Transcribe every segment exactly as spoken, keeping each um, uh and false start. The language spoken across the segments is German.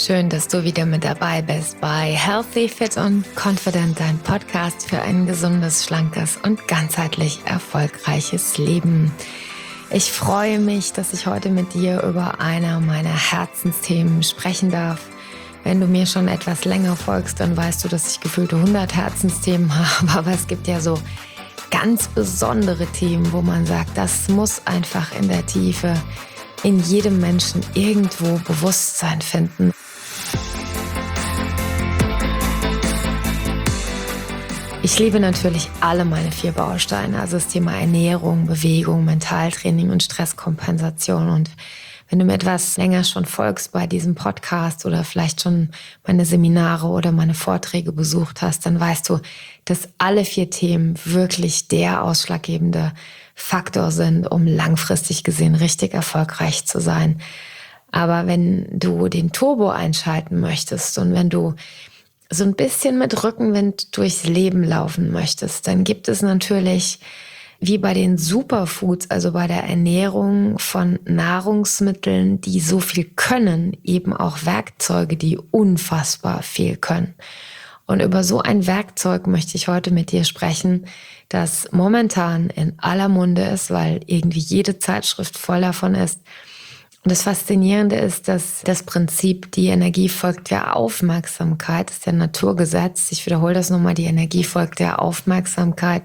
Schön, dass du wieder mit dabei bist bei Healthy, Fit und Confident, dein Podcast für ein gesundes, schlankes und ganzheitlich erfolgreiches Leben. Ich freue mich, dass ich heute mit dir über einer meiner Herzensthemen sprechen darf. Wenn du mir schon etwas länger folgst, dann weißt du, dass ich gefühlte hundert Herzensthemen habe, aber es gibt ja so ganz besondere Themen, wo man sagt, das muss einfach in der Tiefe in jedem Menschen irgendwo Bewusstsein finden. Ich liebe natürlich alle meine vier Bausteine, also das Thema Ernährung, Bewegung, Mentaltraining und Stresskompensation. Und wenn du mir etwas länger schon folgst bei diesem Podcast oder vielleicht schon meine Seminare oder meine Vorträge besucht hast, dann weißt du, dass alle vier Themen wirklich der ausschlaggebende Faktor sind, um langfristig gesehen richtig erfolgreich zu sein. Aber wenn du den Turbo einschalten möchtest und wenn du so ein bisschen mit Rückenwind durchs Leben laufen möchtest, dann gibt es natürlich, wie bei den Superfoods, also bei der Ernährung von Nahrungsmitteln, die so viel können, eben auch Werkzeuge, die unfassbar viel können. Und über so ein Werkzeug möchte ich heute mit dir sprechen, das momentan in aller Munde ist, weil irgendwie jede Zeitschrift voll davon ist. Und das Faszinierende ist, dass das Prinzip, die Energie folgt der Aufmerksamkeit, ist der Naturgesetz. Ich wiederhole das nochmal, die Energie folgt der Aufmerksamkeit,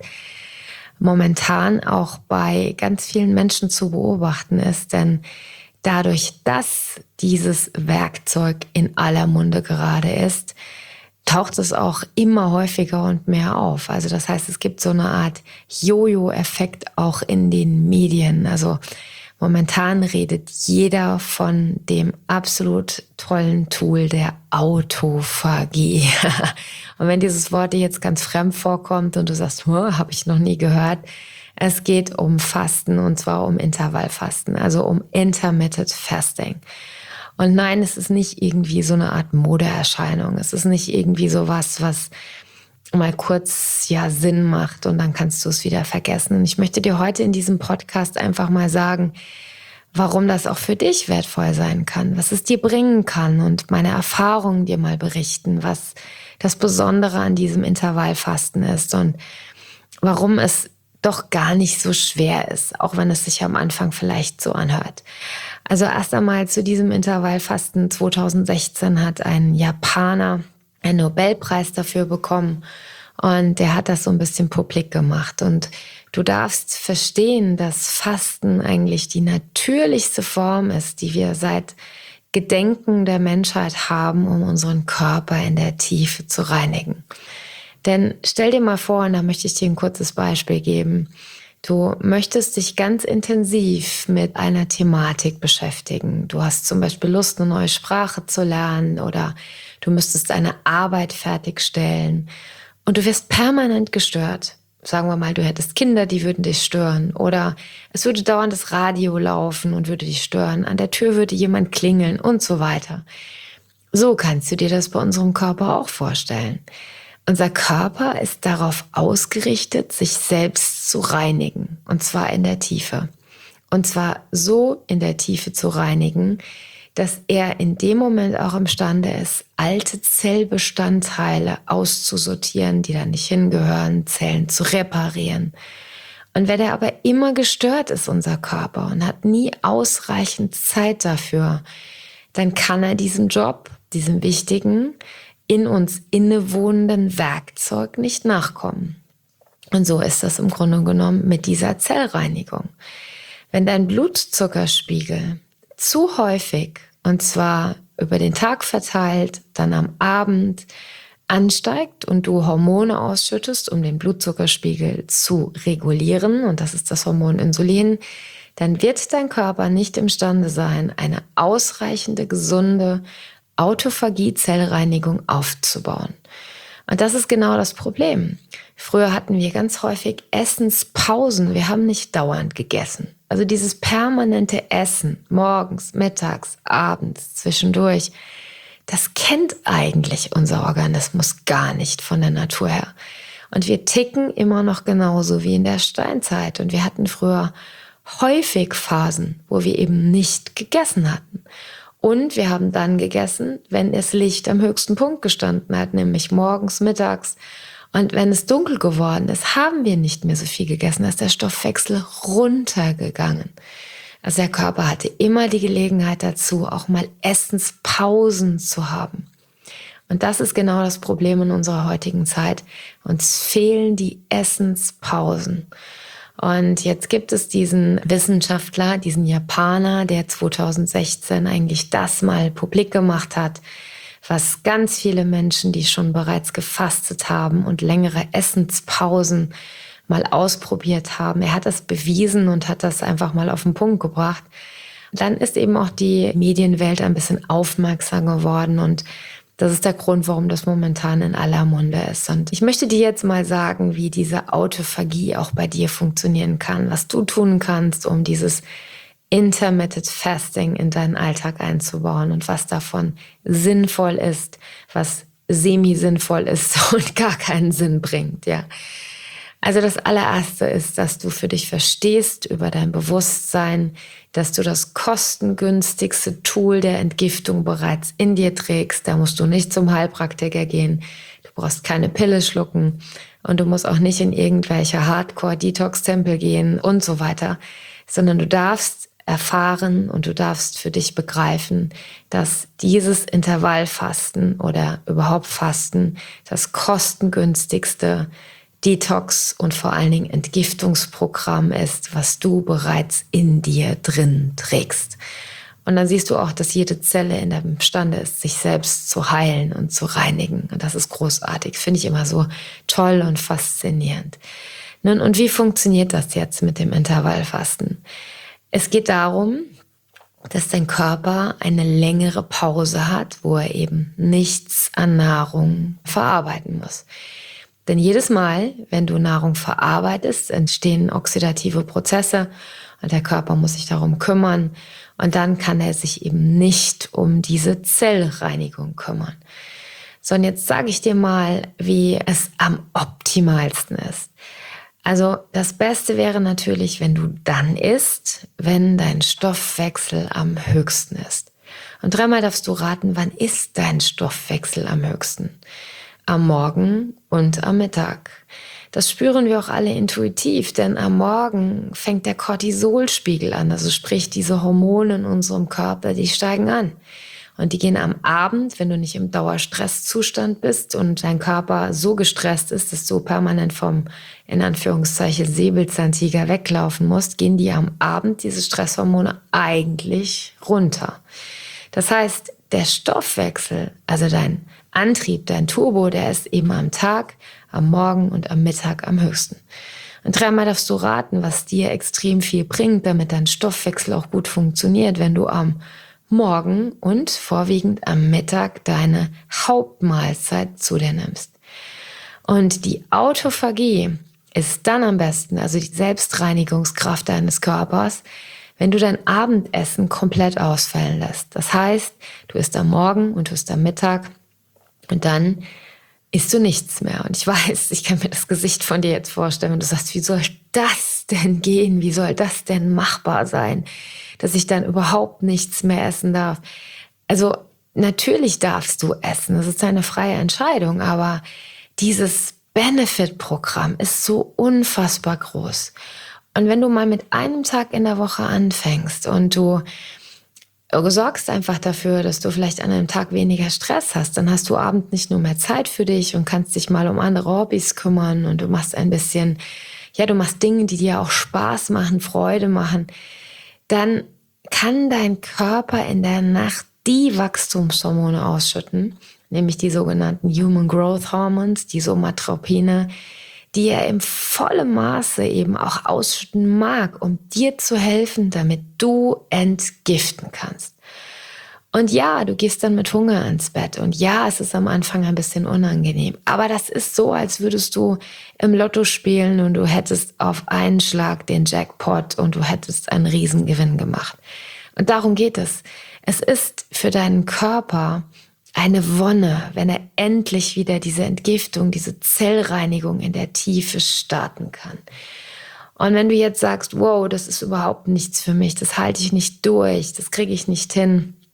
momentan auch bei ganz vielen Menschen zu beobachten ist. Denn dadurch, dass dieses Werkzeug in aller Munde gerade ist, taucht es auch immer häufiger und mehr auf. Also das heißt, es gibt so eine Art Jojo-Effekt auch in den Medien. Also momentan redet jeder von dem absolut tollen Tool der Autophagie. Und wenn dieses Wort dir jetzt ganz fremd vorkommt und du sagst, habe ich noch nie gehört, es geht um Fasten und zwar um Intervallfasten, also um Intermittent Fasting. Und nein, es ist nicht irgendwie so eine Art Modeerscheinung. Es ist nicht irgendwie so was, was mal kurz ja Sinn macht und dann kannst du es wieder vergessen. Und ich möchte dir heute in diesem Podcast einfach mal sagen, warum das auch für dich wertvoll sein kann, was es dir bringen kann und meine Erfahrungen dir mal berichten, was das Besondere an diesem Intervallfasten ist und warum es doch gar nicht so schwer ist, auch wenn es sich am Anfang vielleicht so anhört. Also erst einmal zu diesem Intervallfasten zwanzig sechzehn hat ein Japaner einen Nobelpreis dafür bekommen und der hat das so ein bisschen publik gemacht. Und du darfst verstehen, dass Fasten eigentlich die natürlichste Form ist, die wir seit Gedenken der Menschheit haben, um unseren Körper in der Tiefe zu reinigen. Denn stell dir mal vor, und da möchte ich dir ein kurzes Beispiel geben, du möchtest dich ganz intensiv mit einer Thematik beschäftigen. Du hast zum Beispiel Lust, eine neue Sprache zu lernen oder du müsstest eine Arbeit fertigstellen und du wirst permanent gestört. Sagen wir mal, du hättest Kinder, die würden dich stören oder es würde dauernd das Radio laufen und würde dich stören. An der Tür würde jemand klingeln und so weiter. So kannst du dir das bei unserem Körper auch vorstellen. Unser Körper ist darauf ausgerichtet, sich selbst zu reinigen, und zwar in der Tiefe. Und zwar so in der Tiefe zu reinigen, dass er in dem Moment auch imstande ist, alte Zellbestandteile auszusortieren, die da nicht hingehören, Zellen zu reparieren. Und wenn er aber immer gestört ist, unser Körper, und hat nie ausreichend Zeit dafür, dann kann er diesen Job, diesen wichtigen, in uns innewohnenden Werkzeug nicht nachkommen. Und so ist das im Grunde genommen mit dieser Zellreinigung. Wenn dein Blutzuckerspiegel zu häufig, und zwar über den Tag verteilt, dann am Abend ansteigt und du Hormone ausschüttest, um den Blutzuckerspiegel zu regulieren, und das ist das Hormon Insulin, dann wird dein Körper nicht imstande sein, eine ausreichende, gesunde Autophagie-Zellreinigung aufzubauen. Und das ist genau das Problem. Früher hatten wir ganz häufig Essenspausen. Wir haben nicht dauernd gegessen. Also dieses permanente Essen, morgens, mittags, abends, zwischendurch, das kennt eigentlich unser Organismus gar nicht von der Natur her. Und wir ticken immer noch genauso wie in der Steinzeit. Und wir hatten früher häufig Phasen, wo wir eben nicht gegessen hatten. Und wir haben dann gegessen, wenn das Licht am höchsten Punkt gestanden hat, nämlich morgens, mittags. Und wenn es dunkel geworden ist, haben wir nicht mehr so viel gegessen, da ist der Stoffwechsel runtergegangen. Also der Körper hatte immer die Gelegenheit dazu, auch mal Essenspausen zu haben. Und das ist genau das Problem in unserer heutigen Zeit. Uns fehlen die Essenspausen. Und jetzt gibt es diesen Wissenschaftler, diesen Japaner, der zweitausendsechzehn eigentlich das mal publik gemacht hat, was ganz viele Menschen, die schon bereits gefastet haben und längere Essenspausen mal ausprobiert haben. Er hat das bewiesen und hat das einfach mal auf den Punkt gebracht. Dann ist eben auch die Medienwelt ein bisschen aufmerksam geworden und das ist der Grund, warum das momentan in aller Munde ist. Und ich möchte dir jetzt mal sagen, wie diese Autophagie auch bei dir funktionieren kann, was du tun kannst, um dieses Intermittent Fasting in deinen Alltag einzubauen und was davon sinnvoll ist, was semi-sinnvoll ist und gar keinen Sinn bringt, ja. Also das allererste ist, dass du für dich verstehst über dein Bewusstsein, dass du das kostengünstigste Tool der Entgiftung bereits in dir trägst. Da musst du nicht zum Heilpraktiker gehen, du brauchst keine Pille schlucken und du musst auch nicht in irgendwelche Hardcore-Detox-Tempel gehen und so weiter, sondern du darfst erfahren und du darfst für dich begreifen, dass dieses Intervallfasten oder überhaupt Fasten das kostengünstigste Detox und vor allen Dingen Entgiftungsprogramm ist, was du bereits in dir drin trägst. Und dann siehst du auch, dass jede Zelle in der imstande ist, sich selbst zu heilen und zu reinigen. Und das ist großartig, finde ich immer so toll und faszinierend. Nun, und wie funktioniert das jetzt mit dem Intervallfasten? Es geht darum, dass dein Körper eine längere Pause hat, wo er eben nichts an Nahrung verarbeiten muss. Denn jedes Mal, wenn du Nahrung verarbeitest, entstehen oxidative Prozesse und der Körper muss sich darum kümmern und dann kann er sich eben nicht um diese Zellreinigung kümmern. So, und jetzt sage ich dir mal, wie es am optimalsten ist. Also das Beste wäre natürlich, wenn du dann isst, wenn dein Stoffwechsel am höchsten ist. Und dreimal darfst du raten, wann ist dein Stoffwechsel am höchsten? Am Morgen und am Mittag. Das spüren wir auch alle intuitiv, denn am Morgen fängt der Cortisolspiegel an, also sprich diese Hormone in unserem Körper, die steigen an. Und die gehen am Abend, wenn du nicht im Dauerstresszustand bist und dein Körper so gestresst ist, dass du permanent vom, in Anführungszeichen, Säbelzahntiger weglaufen musst, gehen die am Abend, diese Stresshormone, eigentlich runter. Das heißt, der Stoffwechsel, also dein Antrieb, dein Turbo, der ist eben am Tag, am Morgen und am Mittag am höchsten. Und dreimal darfst du raten, was dir extrem viel bringt, damit dein Stoffwechsel auch gut funktioniert, wenn du am Morgen und vorwiegend am Mittag deine Hauptmahlzeit zu dir nimmst. Und die Autophagie ist dann am besten, also die Selbstreinigungskraft deines Körpers, wenn du dein Abendessen komplett ausfallen lässt. Das heißt, du isst am Morgen und du isst am Mittag und dann isst du nichts mehr. Und ich weiß, ich kann mir das Gesicht von dir jetzt vorstellen, wenn du sagst, wie soll das denn gehen? Wie soll das denn machbar sein, dass ich dann überhaupt nichts mehr essen darf? Also natürlich darfst du essen, das ist eine freie Entscheidung, aber dieses Benefit-Programm ist so unfassbar groß. Und wenn du mal mit einem Tag in der Woche anfängst und du Du sorgst einfach dafür, dass du vielleicht an einem Tag weniger Stress hast. Dann hast du abends nicht nur mehr Zeit für dich und kannst dich mal um andere Hobbys kümmern und du machst ein bisschen, ja, du machst Dinge, die dir auch Spaß machen, Freude machen. Dann kann dein Körper in der Nacht die Wachstumshormone ausschütten, nämlich die sogenannten Human Growth Hormones, die Somatropine, die er im vollen Maße eben auch ausschütten mag, um dir zu helfen, damit du entgiften kannst. Und ja, du gehst dann mit Hunger ins Bett und ja, es ist am Anfang ein bisschen unangenehm, aber das ist so, als würdest du im Lotto spielen und du hättest auf einen Schlag den Jackpot und du hättest einen Riesengewinn gemacht. Und darum geht es. Es ist für deinen Körper eine Wonne, wenn er endlich wieder diese Entgiftung, diese Zellreinigung in der Tiefe starten kann. Und wenn du jetzt sagst, wow, das ist überhaupt nichts für mich, das halte ich nicht durch, das kriege ich nicht hin,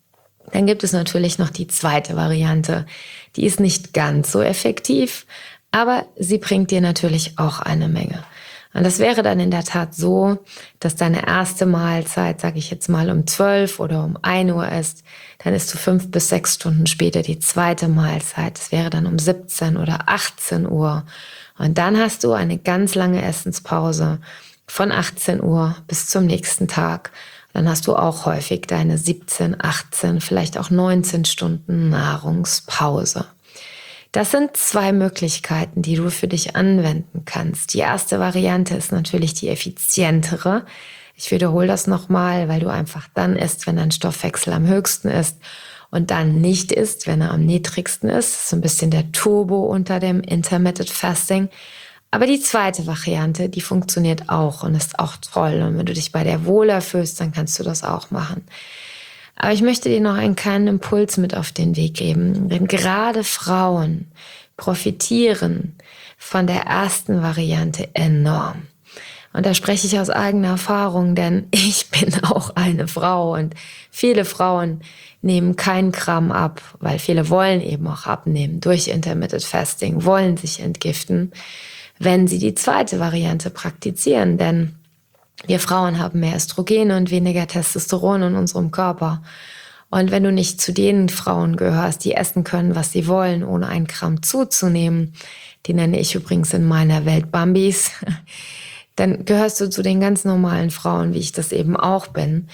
Dann gibt es natürlich noch die zweite Variante. Die ist nicht ganz so effektiv, aber sie bringt dir natürlich auch eine Menge. Und das wäre dann in der Tat so, dass deine erste Mahlzeit, sage ich jetzt mal, um zwölf oder um ein Uhr ist. Dann isst du fünf bis sechs Stunden später die zweite Mahlzeit. Das wäre dann um siebzehn oder achtzehn Uhr. Und dann hast du eine ganz lange Essenspause von achtzehn Uhr bis zum nächsten Tag. Dann hast du auch häufig deine siebzehn, achtzehn, vielleicht auch neunzehn Stunden Nahrungspause. Das sind zwei Möglichkeiten, die du für dich anwenden kannst. Die erste Variante ist natürlich die effizientere. Ich wiederhole das nochmal, weil du einfach dann isst, wenn dein Stoffwechsel am höchsten ist und dann nicht isst, wenn er am niedrigsten ist. Das ist so ein bisschen der Turbo unter dem Intermittent Fasting. Aber die zweite Variante, die funktioniert auch und ist auch toll. Und wenn du dich bei der wohler fühlst, dann kannst du das auch machen. Aber ich möchte dir noch einen kleinen Impuls mit auf den Weg geben. Denn gerade Frauen profitieren von der ersten Variante enorm. Und da spreche ich aus eigener Erfahrung, denn ich bin auch eine Frau und viele Frauen nehmen keinen Gramm ab, weil viele wollen eben auch abnehmen durch Intermittent Fasting, wollen sich entgiften, wenn sie die zweite Variante praktizieren. Denn wir Frauen haben mehr Östrogene und weniger Testosteron in unserem Körper. Und wenn du nicht zu den Frauen gehörst, die essen können, was sie wollen, ohne ein Gramm zuzunehmen, die nenne ich übrigens in meiner Welt Bambis, dann gehörst du zu den ganz normalen Frauen, wie ich das eben auch bin.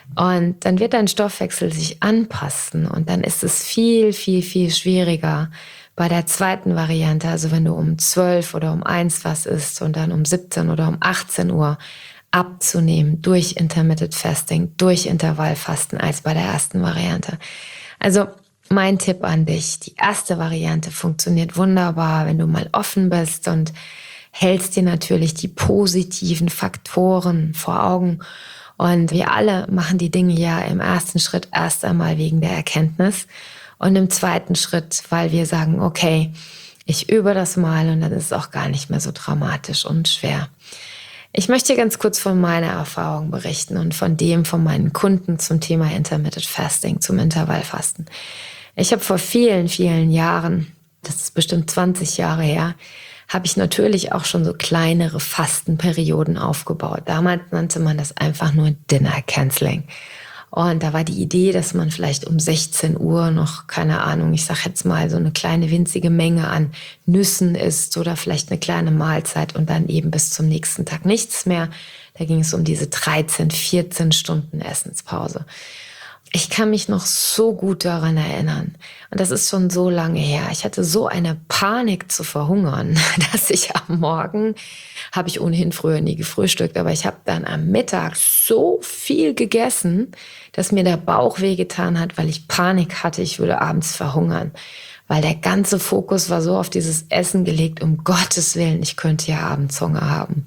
Und dann wird dein Stoffwechsel sich anpassen und dann ist es viel, viel, viel schwieriger bei der zweiten Variante. Also wenn du um zwölf oder um eins was isst und dann um siebzehn oder um achtzehn Uhr abzunehmen durch Intermittent Fasting, durch Intervallfasten als bei der ersten Variante. Also mein Tipp an dich, die erste Variante funktioniert wunderbar, wenn du mal offen bist und hältst dir natürlich die positiven Faktoren vor Augen. Und wir alle machen die Dinge ja im ersten Schritt erst einmal wegen der Erkenntnis und im zweiten Schritt, weil wir sagen, okay, ich übe das mal und dann ist es auch gar nicht mehr so dramatisch und schwer. Ich möchte ganz kurz von meiner Erfahrung berichten und von dem von meinen Kunden zum Thema Intermittent Fasting, zum Intervallfasten. Ich habe vor vielen, vielen Jahren, das ist bestimmt zwanzig Jahre her, habe ich natürlich auch schon so kleinere Fastenperioden aufgebaut. Damals nannte man das einfach nur Dinner Canceling. Und da war die Idee, dass man vielleicht um sechzehn Uhr noch, keine Ahnung, ich sag jetzt mal so eine kleine winzige Menge an Nüssen isst oder vielleicht eine kleine Mahlzeit und dann eben bis zum nächsten Tag nichts mehr. Da ging es um diese dreizehn, vierzehn Stunden Essenspause. Ich kann mich noch so gut daran erinnern. Und das ist schon so lange her. Ich hatte so eine Panik zu verhungern, dass ich am Morgen, habe ich ohnehin früher nie gefrühstückt, aber ich habe dann am Mittag so viel gegessen, dass mir der Bauch wehgetan hat, weil ich Panik hatte, ich würde abends verhungern. Weil der ganze Fokus war so auf dieses Essen gelegt, um Gottes Willen, ich könnte ja abends Hunger haben.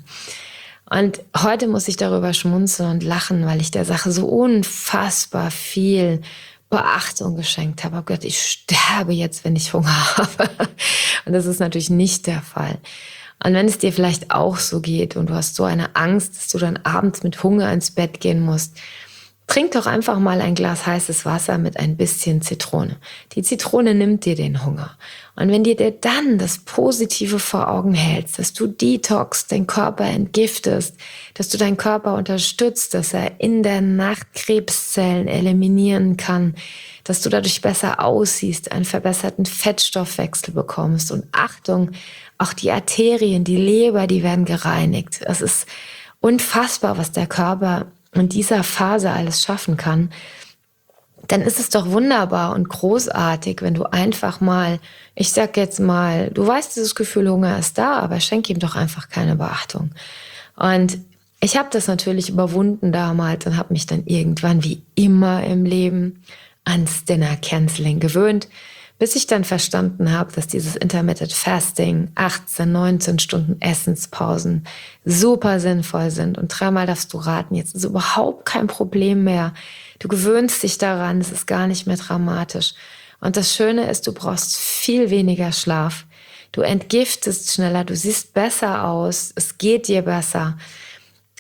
Und heute muss ich darüber schmunzeln und lachen, weil ich der Sache so unfassbar viel Beachtung geschenkt habe. Oh Gott, ich sterbe jetzt, wenn ich Hunger habe. Und das ist natürlich nicht der Fall. Und wenn es dir vielleicht auch so geht und du hast so eine Angst, dass du dann abends mit Hunger ins Bett gehen musst, trink doch einfach mal ein Glas heißes Wasser mit ein bisschen Zitrone. Die Zitrone nimmt dir den Hunger. Und wenn dir dann das Positive vor Augen hältst, dass du detoxst, den Körper entgiftest, dass du deinen Körper unterstützt, dass er in der Nacht Krebszellen eliminieren kann, dass du dadurch besser aussiehst, einen verbesserten Fettstoffwechsel bekommst und Achtung, auch die Arterien, die Leber, die werden gereinigt. Es ist unfassbar, was der Körper in dieser Phase alles schaffen kann, dann ist es doch wunderbar und großartig, wenn du einfach mal, ich sag jetzt mal, du weißt, dieses Gefühl Hunger ist da, aber schenk ihm doch einfach keine Beachtung. Und ich habe das natürlich überwunden damals und habe mich dann irgendwann, wie immer im Leben, ans Dinner Canceling gewöhnt, bis ich dann verstanden habe, dass dieses Intermittent Fasting, achtzehn, neunzehn Stunden Essenspausen super sinnvoll sind. Und dreimal darfst du raten, jetzt ist überhaupt kein Problem mehr. Du gewöhnst dich daran, es ist gar nicht mehr dramatisch. Und das Schöne ist, du brauchst viel weniger Schlaf. Du entgiftest schneller, du siehst besser aus, es geht dir besser.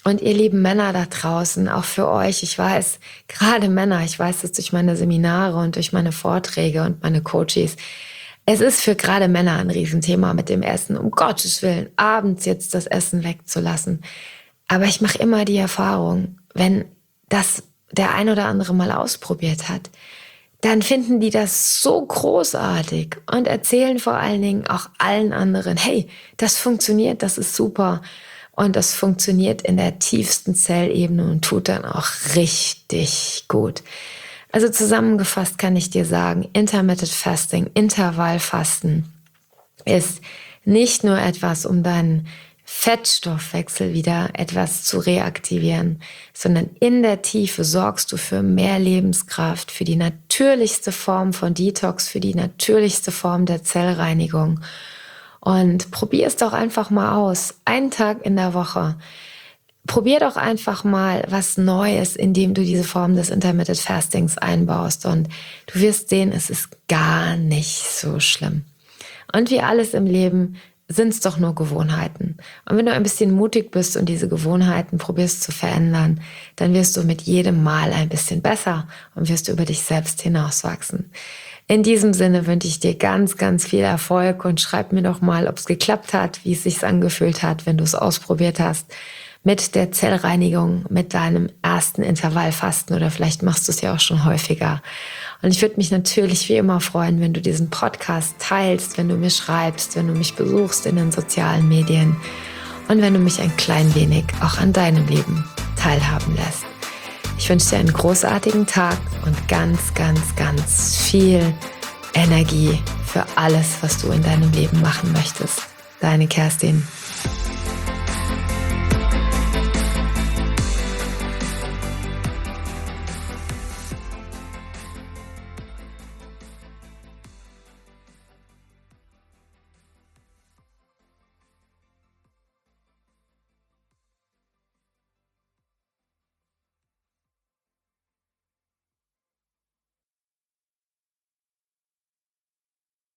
Und ihr lieben Männer da draußen, auch für euch, ich weiß, gerade Männer, ich weiß das durch meine Seminare und durch meine Vorträge und meine Coaches, es ist für gerade Männer ein Riesenthema mit dem Essen, um Gottes Willen, abends jetzt das Essen wegzulassen. Aber ich mache immer die Erfahrung, wenn das der ein oder andere mal ausprobiert hat, dann finden die das so großartig und erzählen vor allen Dingen auch allen anderen, hey, das funktioniert, das ist super. Und das funktioniert in der tiefsten Zellebene und tut dann auch richtig gut. Also zusammengefasst kann ich dir sagen, Intermittent Fasting, Intervallfasten ist nicht nur etwas, um deinen Fettstoffwechsel wieder etwas zu reaktivieren, sondern in der Tiefe sorgst du für mehr Lebenskraft, für die natürlichste Form von Detox, für die natürlichste Form der Zellreinigung. Und probier es doch einfach mal aus. Einen Tag in der Woche. Probier doch einfach mal was Neues, indem du diese Form des Intermittent Fastings einbaust. Und du wirst sehen, es ist gar nicht so schlimm. Und wie alles im Leben sind es doch nur Gewohnheiten. Und wenn du ein bisschen mutig bist und diese Gewohnheiten probierst zu verändern, dann wirst du mit jedem Mal ein bisschen besser und wirst du über dich selbst hinauswachsen. In diesem Sinne wünsche ich dir ganz, ganz viel Erfolg und schreib mir doch mal, ob es geklappt hat, wie es sich angefühlt hat, wenn du es ausprobiert hast mit der Zellreinigung, mit deinem ersten Intervallfasten oder vielleicht machst du es ja auch schon häufiger. Und ich würde mich natürlich wie immer freuen, wenn du diesen Podcast teilst, wenn du mir schreibst, wenn du mich besuchst in den sozialen Medien und wenn du mich ein klein wenig auch an deinem Leben teilhaben lässt. Ich wünsche dir einen großartigen Tag und ganz, ganz, ganz viel Energie für alles, was du in deinem Leben machen möchtest. Deine Kerstin.